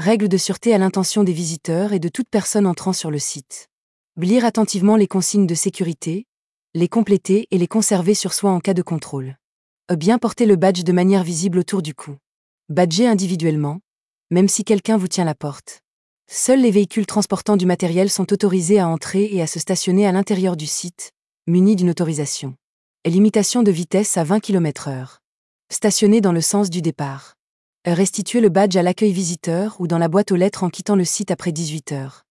Règles de sûreté à l'intention des visiteurs et de toute personne entrant sur le site. Lire attentivement les consignes de sécurité, les compléter et les conserver sur soi en cas de contrôle. Bien porter le badge de manière visible autour du cou. Badger individuellement, même si quelqu'un vous tient la porte. Seuls les véhicules transportant du matériel sont autorisés à entrer et à se stationner à l'intérieur du site, munis d'une autorisation. Limitation de vitesse à 20 km/h. Stationner dans le sens du départ. Restituer le badge à l'accueil visiteur ou dans la boîte aux lettres en quittant le site après 18 heures.